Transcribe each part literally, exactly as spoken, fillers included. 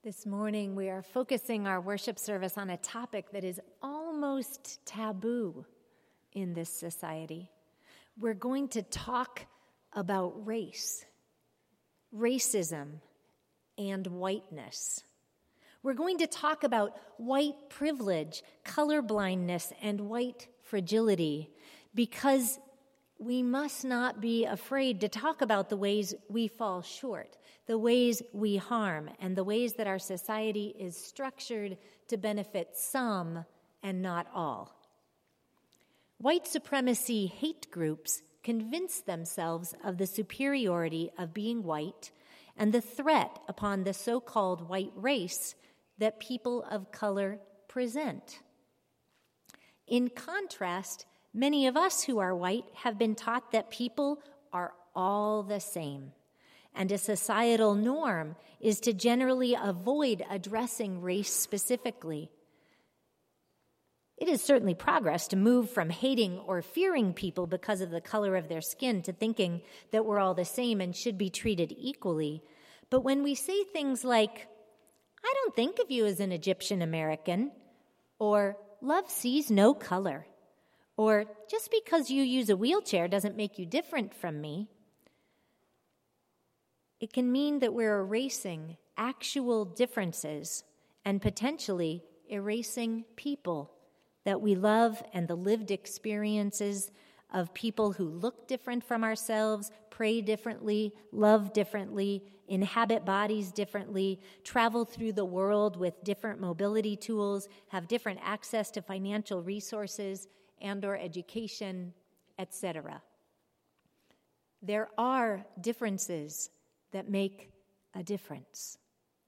This morning, we are focusing our worship service on a topic that is almost taboo in this society. We're going to talk about race, racism, and whiteness. We're going to talk about white privilege, colorblindness, and white fragility, because we must not be afraid to talk about the ways we fall short, the ways we harm, and the ways that our society is structured to benefit some and not all. White supremacy hate groups convince themselves of the superiority of being white and the threat upon the so-called white race that people of color present. In contrast, many of us who are white have been taught that people are all the same, and a societal norm is to generally avoid addressing race specifically. It is certainly progress to move from hating or fearing people because of the color of their skin to thinking that we're all the same and should be treated equally. But when we say things like, "I don't think of you as an Egyptian American," or "love sees no color," or "just because you use a wheelchair doesn't make you different from me," it can mean that we're erasing actual differences and potentially erasing people that we love and the lived experiences of people who look different from ourselves, pray differently, love differently, inhabit bodies differently, travel through the world with different mobility tools, have different access to financial resources and or education, et cetera. There are differences that make a difference.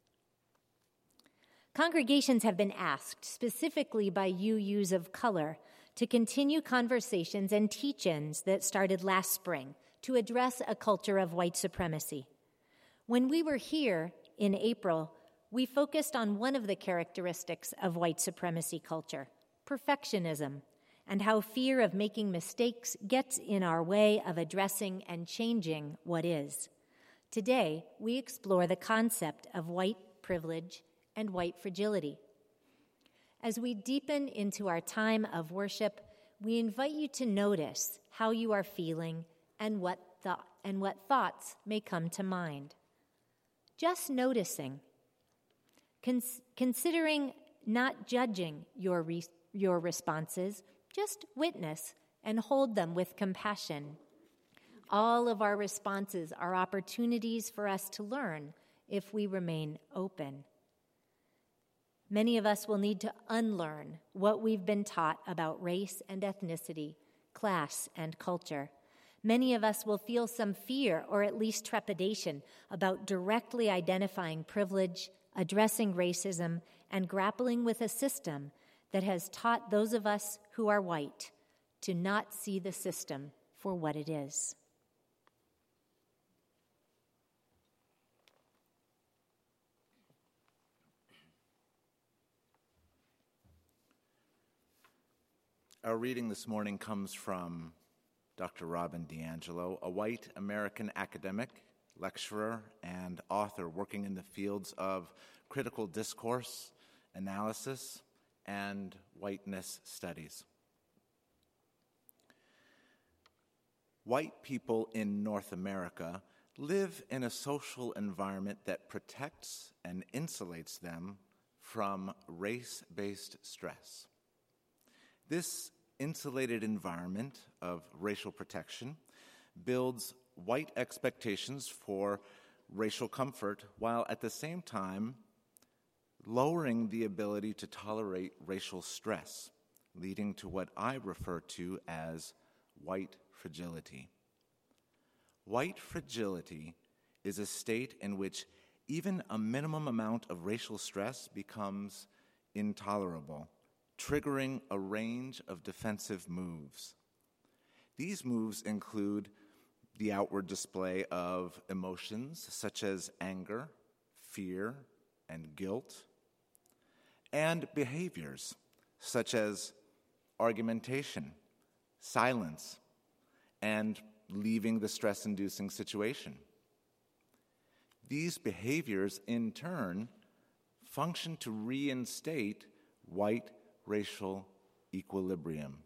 Congregations have been asked, specifically by U Us of color, to continue conversations and teach-ins that started last spring to address a culture of white supremacy. When we were here in April, we focused on one of the characteristics of white supremacy culture, perfectionism, and how fear of making mistakes gets in our way of addressing and changing what is. Today, we explore the concept of white privilege and white fragility. As we deepen into our time of worship, we invite you to notice how you are feeling and what thought and what thoughts may come to mind. Just noticing, cons- considering not judging your re- your responses, just witness and hold them with compassion. All of our responses are opportunities for us to learn if we remain open. Many of us will need to unlearn what we've been taught about race and ethnicity, class and culture. Many of us will feel some fear or at least trepidation about directly identifying privilege, addressing racism, and grappling with a system that has taught those of us who are white to not see the system for what it is. Our reading this morning comes from Doctor Robin DiAngelo, a white American academic, lecturer, and author working in the fields of critical discourse, analysis, and whiteness studies. White people in North America live in a social environment that protects and insulates them from race-based stress. This insulated environment of racial protection builds white expectations for racial comfort while at the same time lowering the ability to tolerate racial stress, leading to what I refer to as white fragility. White fragility is a state in which even a minimum amount of racial stress becomes intolerable, triggering a range of defensive moves. These moves include the outward display of emotions such as anger, fear, and guilt, and behaviors such as argumentation, silence, and leaving the stress-inducing situation. These behaviors, in turn, function to reinstate white racial equilibrium.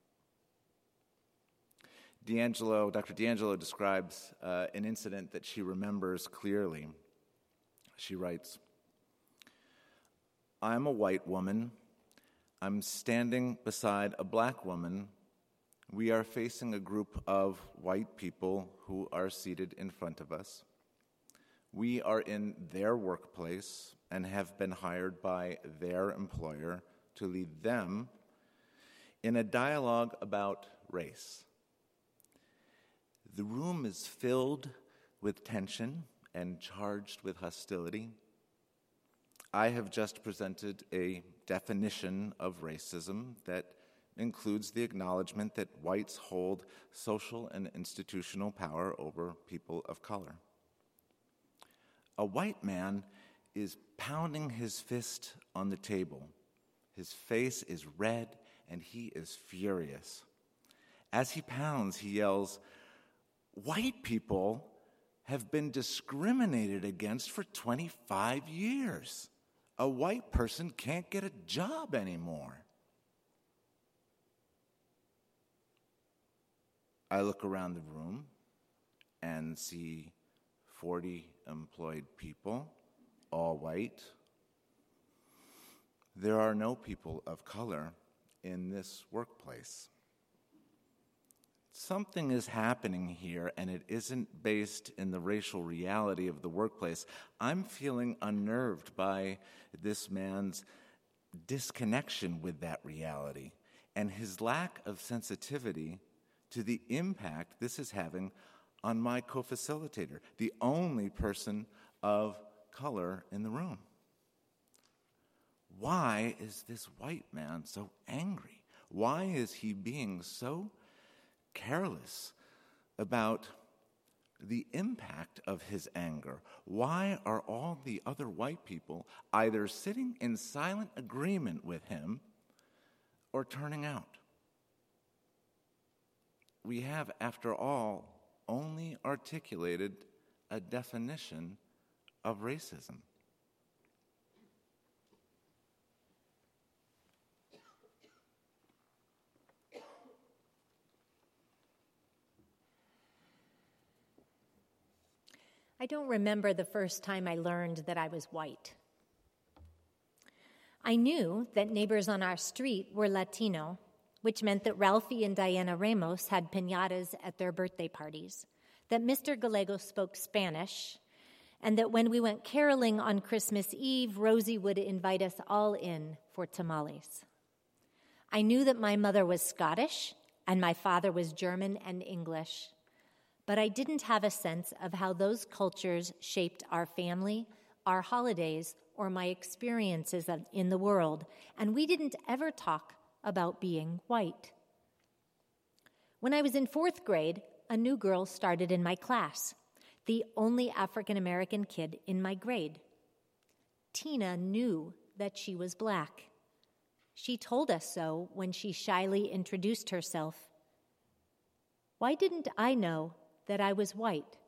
D'Angelo, Doctor D'Angelo describes uh, an incident that she remembers clearly. She writes, "I'm a white woman. I'm standing beside a black woman. We are facing a group of white people who are seated in front of us. We are in their workplace and have been hired by their employer to lead them in a dialogue about race. The room is filled with tension and charged with hostility. I have just presented a definition of racism that includes the acknowledgement that whites hold social and institutional power over people of color. A white man is pounding his fist on the table. His face is red and he is furious. As he pounds, he yells, 'White people have been discriminated against for twenty-five years. A white person can't get a job anymore.' I look around the room and see forty employed people, all white. There are no people of color in this workplace. Something is happening here, and it isn't based in the racial reality of the workplace. I'm feeling unnerved by this man's disconnection with that reality and his lack of sensitivity to the impact this is having on my co-facilitator, the only person of color in the room. Why is this white man so angry? Why is he being so careless about the impact of his anger? Why are all the other white people either sitting in silent agreement with him or turning out? We have, after all, only articulated a definition of racism. I don't remember the first time I learned that I was white. I knew that neighbors on our street were Latino, which meant that Ralphie and Diana Ramos had piñatas at their birthday parties, that Mister Gallegos spoke Spanish, and that when we went caroling on Christmas Eve, Rosie would invite us all in for tamales. I knew that my mother was Scottish and my father was German and English, but I didn't have a sense of how those cultures shaped our family, our holidays, or my experiences in the world, and we didn't ever talk about being white. When I was in fourth grade, a new girl started in my class, the only African-American kid in my grade. Tina knew that she was black. She told us so when she shyly introduced herself. Why didn't I know that I was white?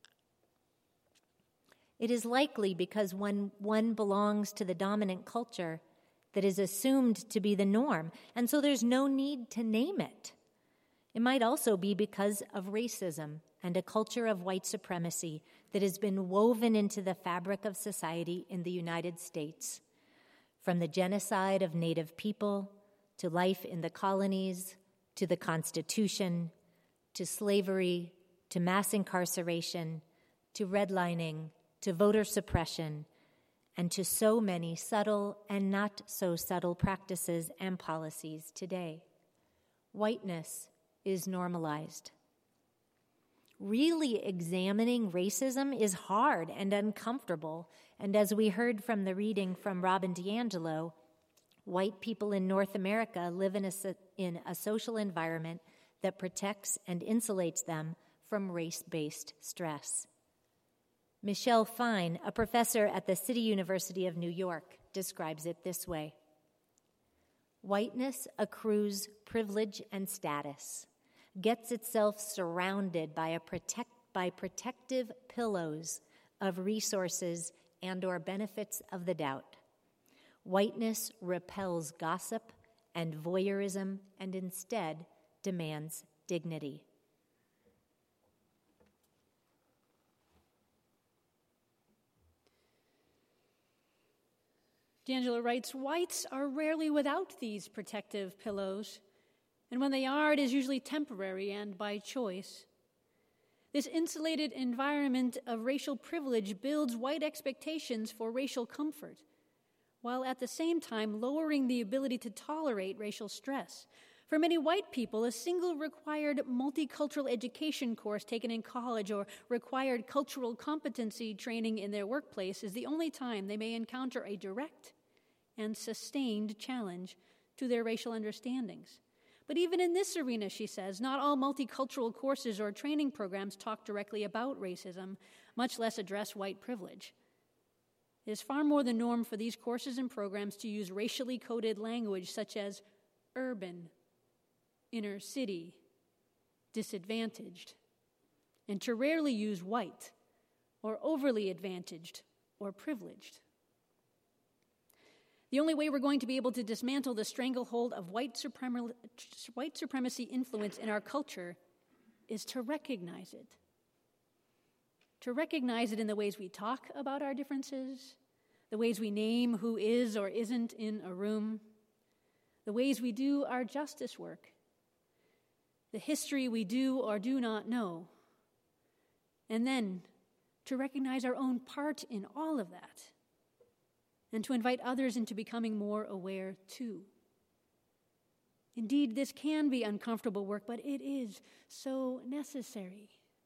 It is likely because when one belongs to the dominant culture, that is assumed to be the norm, and so there's no need to name it. It might also be because of racism and a culture of white supremacy that has been woven into the fabric of society in the United States, from the genocide of Native people, to life in the colonies, to the Constitution, to slavery, to mass incarceration, to redlining, to voter suppression, and to so many subtle and not so subtle practices and policies today. Whiteness is normalized. Really examining racism is hard and uncomfortable, and as we heard from the reading from Robin DiAngelo, white people in North America live in a, in a social environment that protects and insulates them from race-based stress. Michelle Fine, a professor at the City University of New York, describes it this way. Whiteness accrues privilege and status, gets itself surrounded by, a protect, by protective pillows of resources and or benefits of the doubt, Whiteness repels gossip and voyeurism and instead demands dignity. D'Angelo writes, whites are rarely without these protective pillows, and when they are, it is usually temporary and by choice. This insulated environment of racial privilege builds white expectations for racial comfort, while at the same time lowering the ability to tolerate racial stress. For many white people, a single required multicultural education course taken in college or required cultural competency training in their workplace is the only time they may encounter a direct and sustained challenge to their racial understandings. But even in this arena, she says, not all multicultural courses or training programs talk directly about racism, much less address white privilege. It is far more the norm for these courses and programs to use racially coded language such as urban, inner city, disadvantaged, and to rarely use white or overly advantaged or privileged. The only way we're going to be able to dismantle the stranglehold of white, suprem- white supremacy influence in our culture is to recognize it. To recognize it in the ways we talk about our differences, the ways we name who is or isn't in a room, the ways we do our justice work, the history we do or do not know, and then to recognize our own part in all of that, and to invite others into becoming more aware too. Indeed, this can be uncomfortable work, but it is so necessary.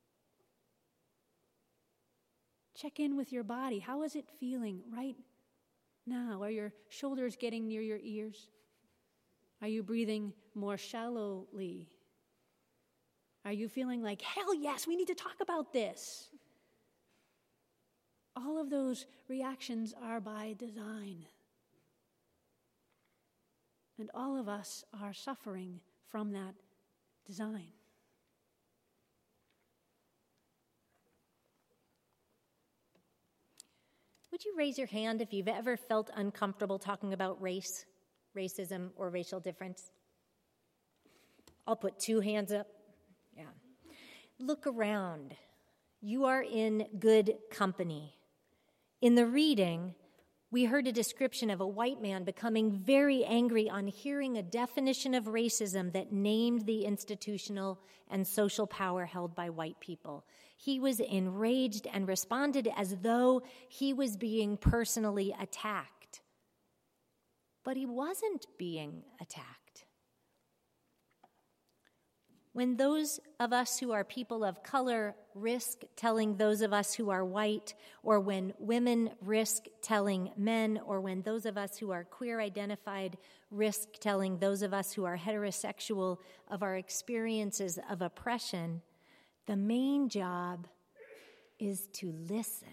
Check in with your body. How is it feeling right now? Are your shoulders getting near your ears? Are you breathing more shallowly? Are you feeling like, hell yes, we need to talk about this? All of those reactions are by design. And all of us are suffering from that design. Would you raise your hand if you've ever felt uncomfortable talking about race, racism, or racial difference? I'll put two hands up. Yeah. Look around. You are in good company. In the reading, we heard a description of a white man becoming very angry on hearing a definition of racism that named the institutional and social power held by white people. He was enraged and responded as though he was being personally attacked. But he wasn't being attacked. When those of us who are people of color risk telling those of us who are white, or when women risk telling men, or when those of us who are queer identified risk telling those of us who are heterosexual of our experiences of oppression, the main job is to listen.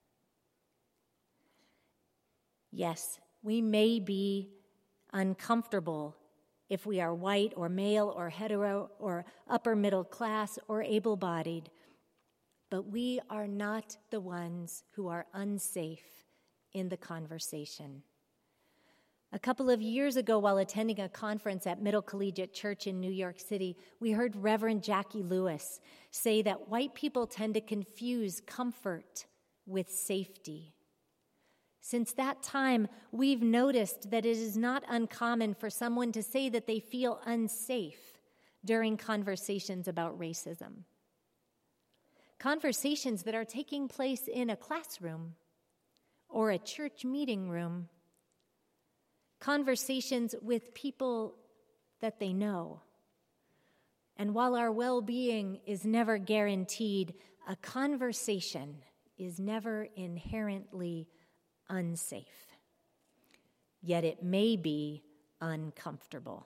Yes, we may be uncomfortable if we are white or male or hetero or upper middle class or able-bodied, but we are not the ones who are unsafe in the conversation. A couple of years ago, while attending a conference at Middle Collegiate Church in New York City, we heard Reverend Jackie Lewis say that white people tend to confuse comfort with safety. Since that time, we've noticed that it is not uncommon for someone to say that they feel unsafe during conversations about racism. Conversations that are taking place in a classroom or a church meeting room. Conversations with people that they know. And while our well-being is never guaranteed, a conversation is never inherently unsafe. Yet it may be uncomfortable.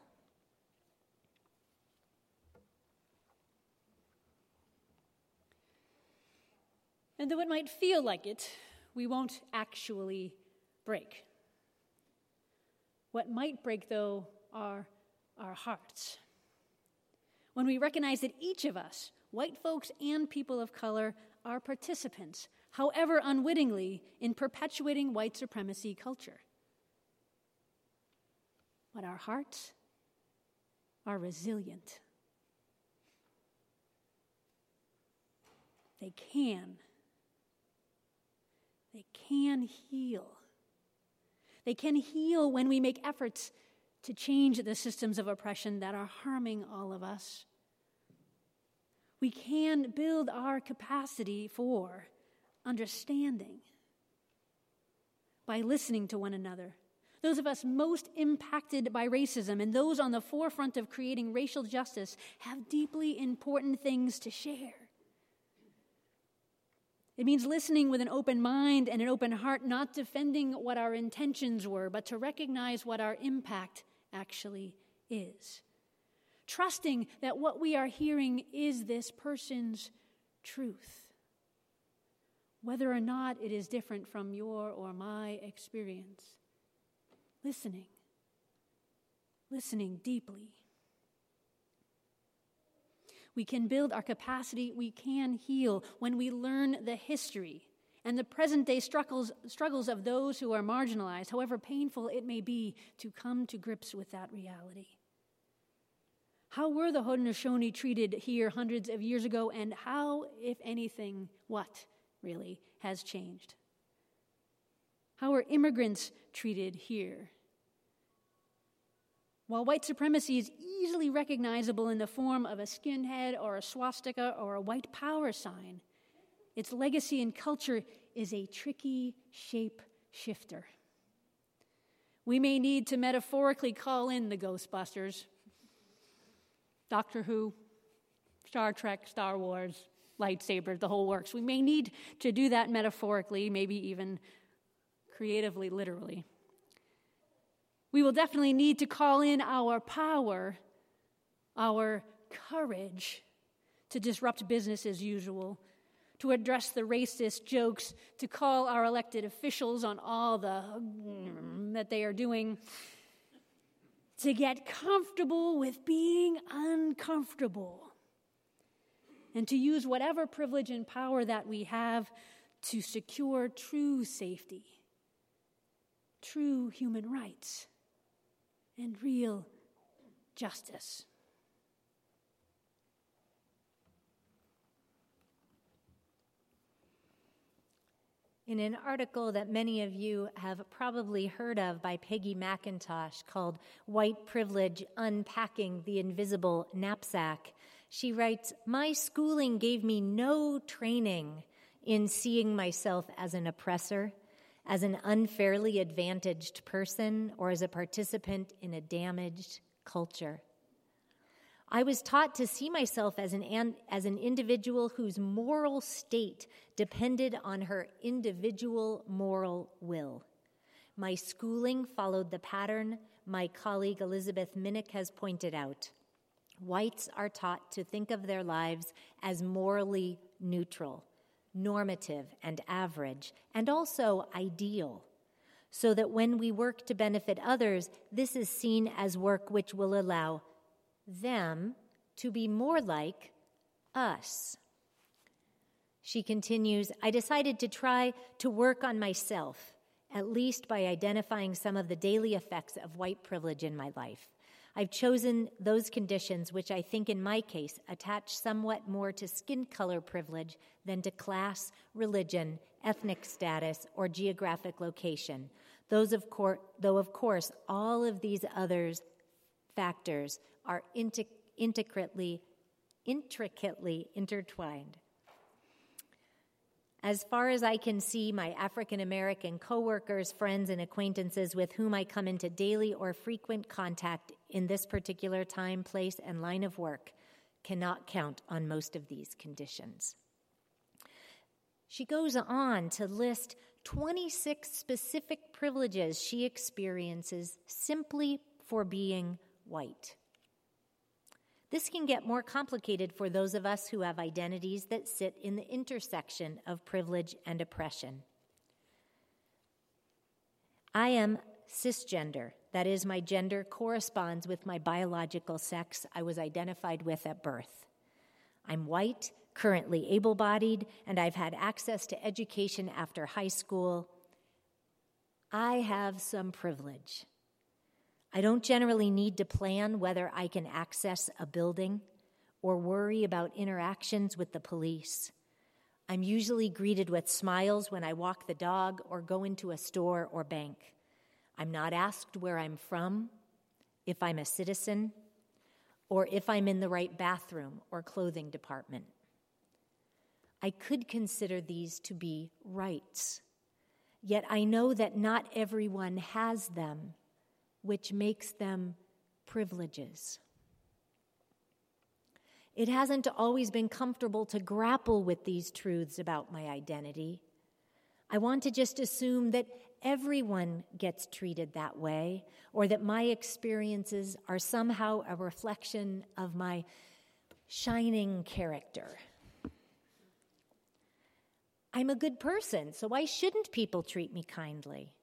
And though it might feel like it, we won't actually break. What might break, though, are our hearts. When we recognize that each of us, white folks and people of color, are participants, however unwittingly, in perpetuating white supremacy culture. but our hearts are resilient. They can. They can heal. They can heal when we make efforts to change the systems of oppression that are harming all of us. We can build our capacity for understanding by listening to one another. Those of us most impacted by racism and those on the forefront of creating racial justice have deeply important things to share. It means listening with an open mind and an open heart, not defending what our intentions were, but to recognize what our impact actually is. Trusting that what we are hearing is this person's truth, whether or not it is different from your or my experience. Listening. Listening deeply. We can build our capacity, we can heal when we learn the history and the present-day struggles, struggles of those who are marginalized, however painful it may be to come to grips with that reality. How were the Haudenosaunee treated here hundreds of years ago, and how, if anything, what really has changed? How are immigrants treated here? While white supremacy is easily recognizable in the form of a skinhead or a swastika or a white power sign, its legacy and culture is a tricky shape shifter. We may need to metaphorically call in the Ghostbusters, Doctor Who, Star Trek, Star Wars, lightsabers, the whole works. We may need to do that metaphorically, maybe even creatively, literally. We will definitely need to call in our power, our courage to disrupt business as usual, to address the racist jokes, to call our elected officials on all the that they are doing, to get comfortable with being uncomfortable, and to use whatever privilege and power that we have to secure true safety, true human rights, and real justice. In an article that many of you have probably heard of by Peggy McIntosh called White Privilege, Unpacking the Invisible Knapsack, she writes, "My schooling gave me no training in seeing myself as an oppressor, as an unfairly advantaged person, or as a participant in a damaged culture. I was taught to see myself as an, as an individual whose moral state depended on her individual moral will. My schooling followed the pattern my colleague Elizabeth Minnick has pointed out. Whites are taught to think of their lives as morally neutral, normative and average, and also ideal, so that when we work to benefit others, this is seen as work which will allow them to be more like us." She continues, "I decided to try to work on myself, at least by identifying some of the daily effects of white privilege in my life. I've chosen those conditions which I think in my case attach somewhat more to skin color privilege than to class, religion, ethnic status, or geographic location. Those of course, though of course all of these other factors are inti- intricately, intricately intertwined. As far as I can see, my African American coworkers, friends, and acquaintances with whom I come into daily or frequent contact in this particular time, place, and line of work cannot count on most of these conditions." She goes on to list twenty-six specific privileges she experiences simply for being white. This can get more complicated for those of us who have identities that sit in the intersection of privilege and oppression. I am cisgender. That is, my gender corresponds with my biological sex I was identified with at birth. I'm white, currently able-bodied, and I've had access to education after high school. I have some privilege. I don't generally need to plan whether I can access a building or worry about interactions with the police. I'm usually greeted with smiles when I walk the dog or go into a store or bank. I'm not asked where I'm from, if I'm a citizen, or if I'm in the right bathroom or clothing department. I could consider these to be rights, yet I know that not everyone has them, which makes them privileges. It hasn't always been comfortable to grapple with these truths about my identity. I want to just assume that everyone gets treated that way, or that my experiences are somehow a reflection of my shining character. I'm a good person, so why shouldn't people treat me kindly?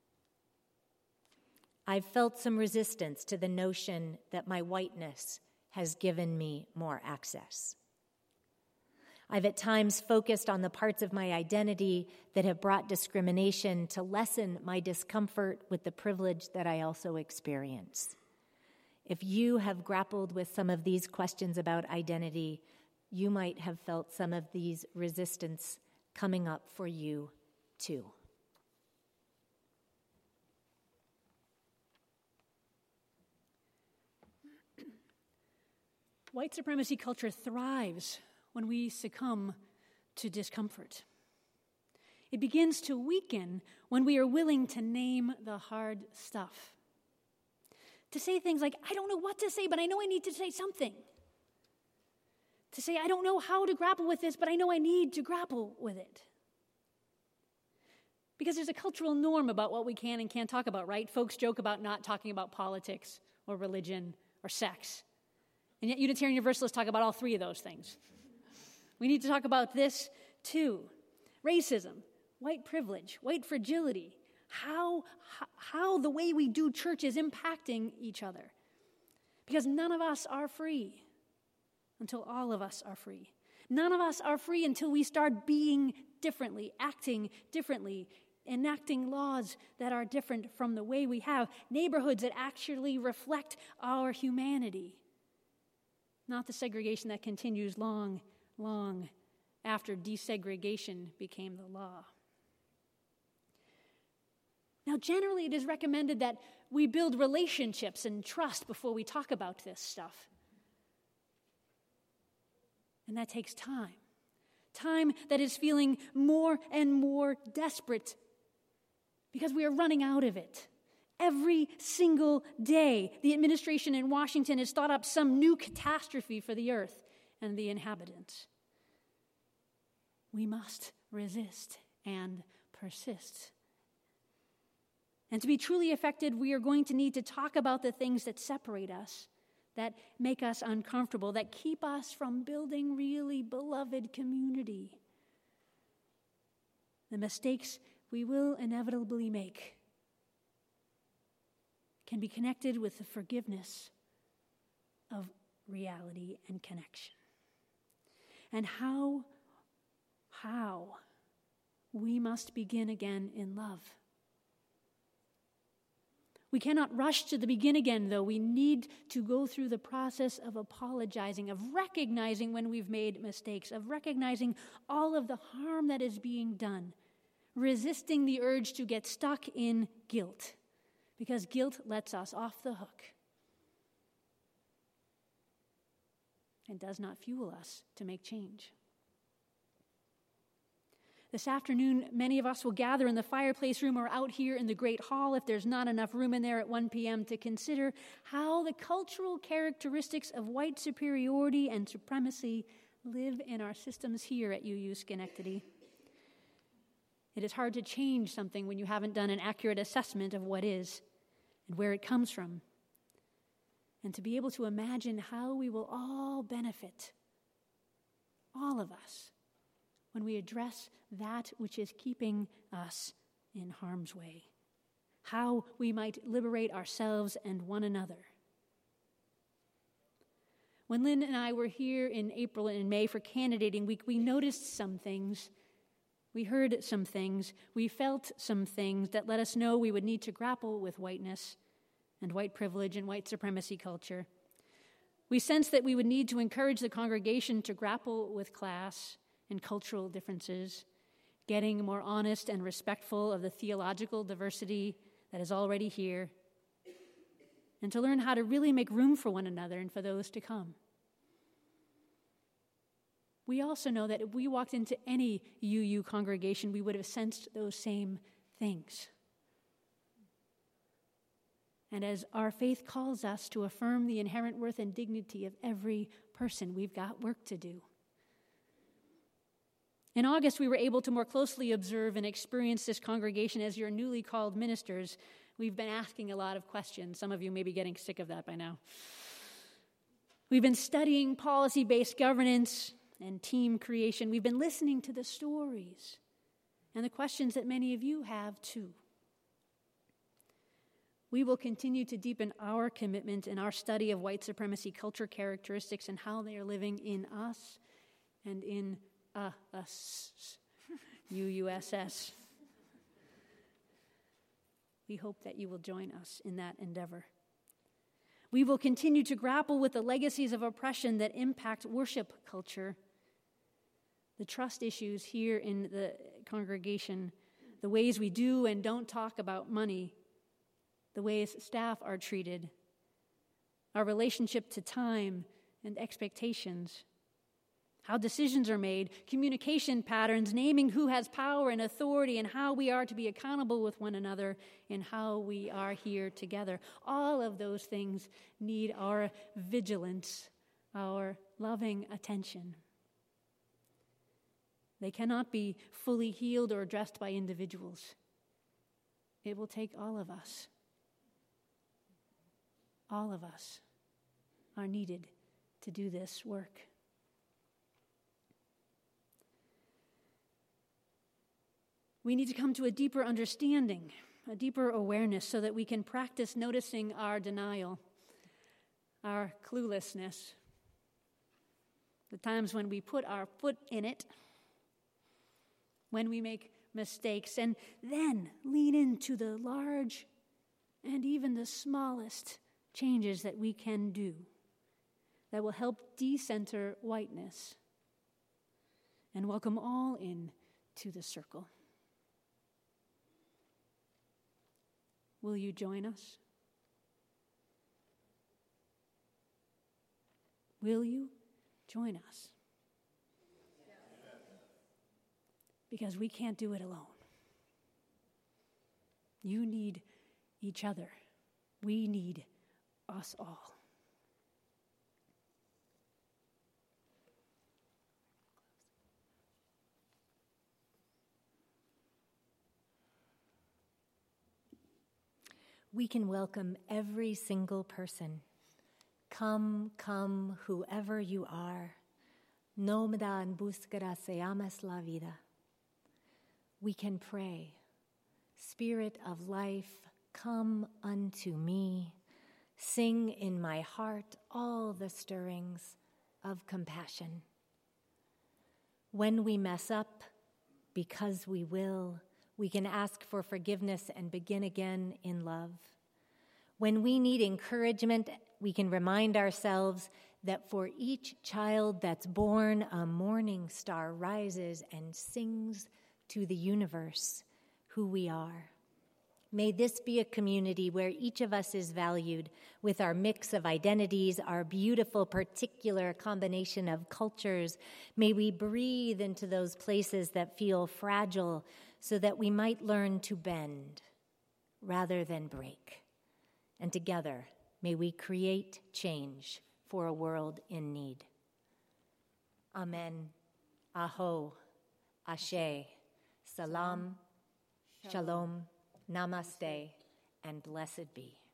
I've felt some resistance to the notion that my whiteness has given me more access. I've at times focused on the parts of my identity that have brought discrimination to lessen my discomfort with the privilege that I also experience. If you have grappled with some of these questions about identity, you might have felt some of these resistance coming up for you too. White supremacy culture thrives when we succumb to discomfort. It begins to weaken when we are willing to name the hard stuff. To say things like, I don't know what to say, but I know I need to say something. To say, I don't know how to grapple with this, but I know I need to grapple with it. Because there's a cultural norm about what we can and can't talk about, right? Folks joke about not talking about politics or religion or sex. And yet Unitarian Universalists talk about all three of those things. We need to talk about this too. Racism, white privilege, white fragility, how, how, how the way we do church is impacting each other. Because none of us are free until all of us are free. None of us are free until we start being differently, acting differently, enacting laws that are different from the way we have, neighborhoods that actually reflect our humanity. Not the segregation that continues long, long after desegregation became the law. Now, generally, it is recommended that we build relationships and trust before we talk about this stuff. And that takes time. Time that is feeling more and more desperate because we are running out of it. Every single day, the administration in Washington has thought up some new catastrophe for the earth and the inhabitants. We must resist and persist. And to be truly affected, we are going to need to talk about the things that separate us, that make us uncomfortable, that keep us from building really beloved community. The mistakes we will inevitably make can be connected with the forgiveness of reality and connection. And how, how we must begin again in love. We cannot rush to the begin again, though. We need to go through the process of apologizing, of recognizing when we've made mistakes, of recognizing all of the harm that is being done, resisting the urge to get stuck in guilt, because guilt lets us off the hook and does not fuel us to make change. This afternoon, many of us will gather in the fireplace room or out here in the Great Hall, if there's not enough room in there at one p.m., to consider how the cultural characteristics of white superiority and supremacy live in our systems here at U U Schenectady. It is hard to change something when you haven't done an accurate assessment of what is and where it comes from. And to be able to imagine how we will all benefit, all of us, when we address that which is keeping us in harm's way, how we might liberate ourselves and one another. When Lynn and I were here in April and May for candidating week, we noticed some things. We heard some things. We felt some things that let us know we would need to grapple with whiteness and white privilege and white supremacy culture. We sense that we would need to encourage the congregation to grapple with class and cultural differences, getting more honest and respectful of the theological diversity that is already here, and to learn how to really make room for one another and for those to come. We also know that if we walked into any U U congregation, we would have sensed those same things. And as our faith calls us to affirm the inherent worth and dignity of every person, we've got work to do. In August, we were able to more closely observe and experience this congregation as your newly called ministers. We've been asking a lot of questions. Some of you may be getting sick of that by now. We've been studying policy-based governance and team creation. We've been listening to the stories and the questions that many of you have too. We will continue to deepen our commitment in our study of white supremacy culture characteristics and how they are living in us and in uh, us, U U S S. We hope that you will join us in that endeavor. We will continue to grapple with the legacies of oppression that impact worship culture, the trust issues here in the congregation, the ways we do and don't talk about money, the ways staff are treated, our relationship to time and expectations, how decisions are made, communication patterns, naming who has power and authority, and how we are to be accountable with one another, and how we are here together. All of those things need our vigilance, our loving attention. They cannot be fully healed or addressed by individuals. It will take all of us. All of us are needed to do this work. We need to come to a deeper understanding, a deeper awareness, so that we can practice noticing our denial, our cluelessness, the times when we put our foot in it, when we make mistakes, and then lean into the large and even the smallest changes that we can do that will help decenter whiteness and welcome all in to the circle. Will you join us? Will you join us? Because we can't do it alone. You need each other. We need us all. We can welcome every single person. Come, come, whoever you are. Nómada en búsqueda se amas la vida. We can pray, Spirit of life, come unto me. Sing in my heart all the stirrings of compassion. When we mess up, because we will, we can ask for forgiveness and begin again in love. When we need encouragement, we can remind ourselves that for each child that's born, a morning star rises and sings to the universe who we are. May this be a community where each of us is valued with our mix of identities, our beautiful particular combination of cultures. May we breathe into those places that feel fragile so that we might learn to bend rather than break. And together, may we create change for a world in need. Amen. Aho. Ashe. Salam. Shalom. Namaste. And blessed be.